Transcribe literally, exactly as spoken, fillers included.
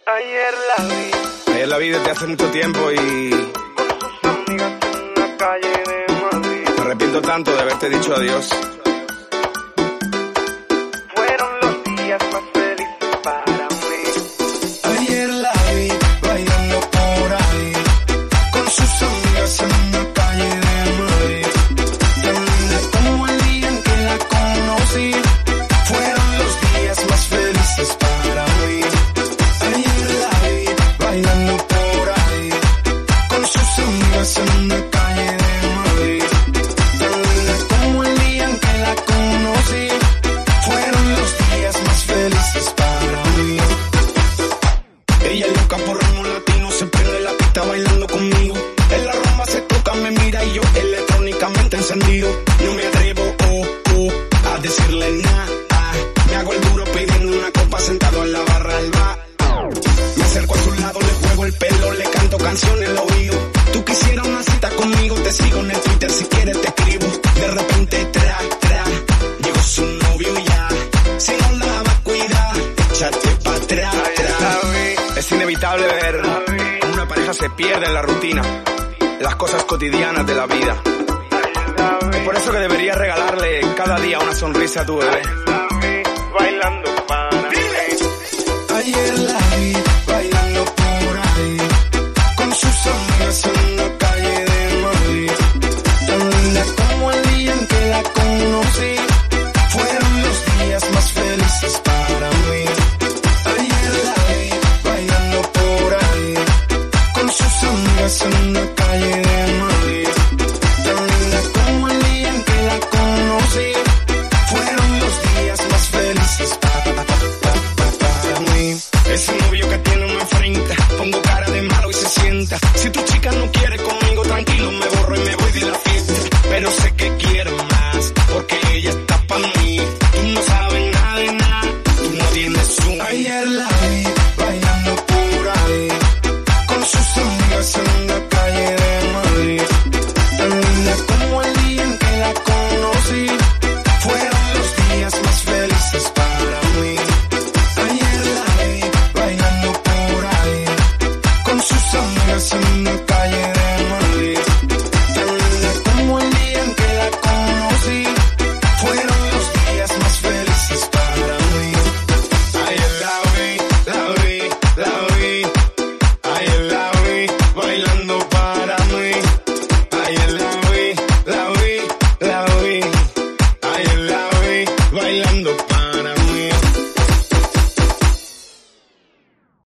Ayer la vi. Ayer la vi desde hace mucho tiempo y Con sus amigas en la calle de Madrid. me arrepiento tanto de haberte dicho adiós. Fueron los días más felices para mí. Ayer la vi bailando por ahí con sus amigas en la calle de Madrid. Tan linda como el día en que la conocí. Fueron los días más felices para mí. Ayer la vi bailando por ahí con sus amigas en la calle de Madrid. Tan linda como el día en que la conocí. Fueron los días más felices para mí. Ella es loca por ritmo latino, se prende la pista bailando conmigo. En la rumba se toca, me mira y yo electrónicamente encendido. No me atrevo, oh, oh, a decirle nada. Me hago el duro pidiendo una copa sentado en la barra del bar. Me acerco a su lado, le juego el pelo, le canto canciones al oído. Tú quisieras una cita conmigo, te sigo en el Twitter, si quieres te escribo. De repente, tra, tra, llegó su novio ya. Si no la va a cuidar, échate pa' atrás. Ayer la vi. Es inevitable ver cómo una pareja se pierde en la rutina, en las cosas cotidianas de la vida. Ayer la vi. Es por eso que deberías regalarle cada día una sonrisa a tu bebé. La vi bailando para mí. Ayer la vi bailando por ahí con sus amigas en la calle de Madrid. Tan linda como el día en que la conocí. Fueron los días más felices para mí. Ayer la vi bailando por ahí con sus amigas en la calle de Madrid. Tan linda como el día en que la conocí. Fueron los días más felices para, para, para mí. Ese novio que tiene me enfrenta, pongo cara de malo y se sienta. Si tu chica no quiere conmigo, tranquilo, me borro y me voy de la fiesta. Pero sé